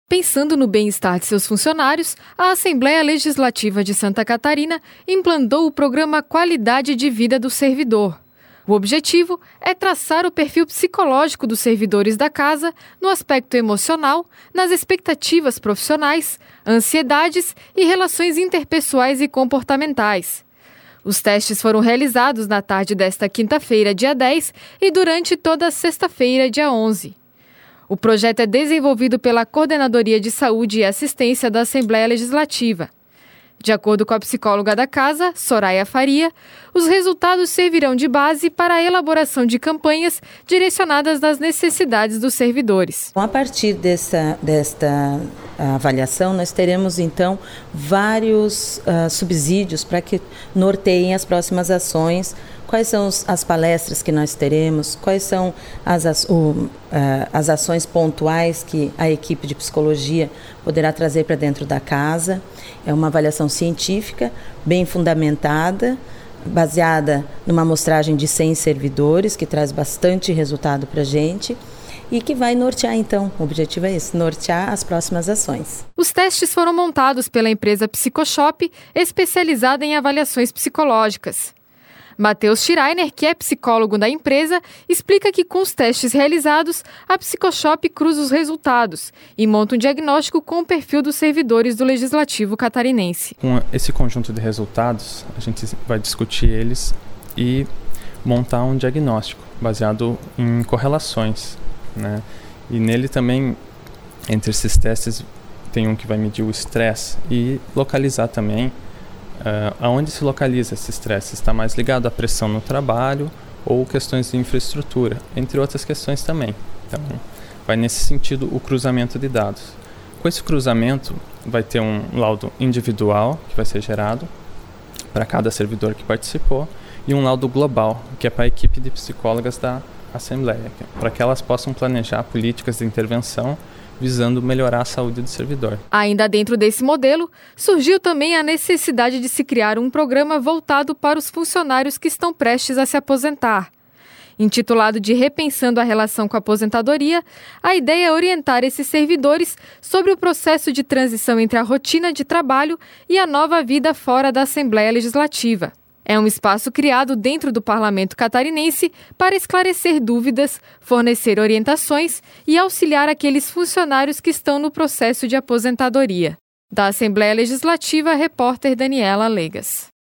Pensando no bem-estar de seus funcionários, a Assembleia Legislativa de Santa Catarina implantou o programa Qualidade de Vida do Servidor. O objetivo é traçar o perfil psicológico dos servidores da casa no aspecto emocional, nas expectativas profissionais, ansiedades e relações interpessoais e comportamentais. Os testes foram realizados na tarde desta quinta-feira, dia 10, e durante toda a sexta-feira, dia 11. O projeto é desenvolvido pela Coordenadoria de Saúde e Assistência da Assembleia Legislativa. De acordo com a psicóloga da casa, Soraya Faria, os resultados servirão de base para a elaboração de campanhas direcionadas às necessidades dos servidores. A partir desta avaliação, nós teremos então vários subsídios para que norteiem as próximas ações. Quais são as palestras que nós teremos, quais são as ações pontuais que a equipe de psicologia poderá trazer para dentro da casa. É uma avaliação científica, bem fundamentada, baseada numa amostragem de 100 servidores, que traz bastante resultado para a gente e que vai nortear, então, o objetivo é esse, nortear as próximas ações. Os testes foram montados pela empresa Psicoshop, especializada em avaliações psicológicas. Matheus Schreiner, que é psicólogo da empresa, explica que com os testes realizados, a Psicoshop cruza os resultados e monta um diagnóstico com o perfil dos servidores do Legislativo catarinense. Com esse conjunto de resultados, a gente vai discutir eles e montar um diagnóstico baseado em correlações, né? E nele também, entre esses testes, tem um que vai medir o estresse e localizar também aonde se localiza esse estresse. Está mais ligado à pressão no trabalho ou questões de infraestrutura, entre outras questões também. Então, vai nesse sentido o cruzamento de dados. Com esse cruzamento, vai ter um laudo individual que vai ser gerado para cada servidor que participou e um laudo global, que é para a equipe de psicólogas da Assembleia, para que elas possam planejar políticas de intervenção visando melhorar a saúde do servidor. Ainda dentro desse modelo, surgiu também a necessidade de se criar um programa voltado para os funcionários que estão prestes a se aposentar. Intitulado de Repensando a Relação com a Aposentadoria, a ideia é orientar esses servidores sobre o processo de transição entre a rotina de trabalho e a nova vida fora da Assembleia Legislativa. É um espaço criado dentro do Parlamento catarinense para esclarecer dúvidas, fornecer orientações e auxiliar aqueles funcionários que estão no processo de aposentadoria. Da Assembleia Legislativa, repórter Daniela Legas.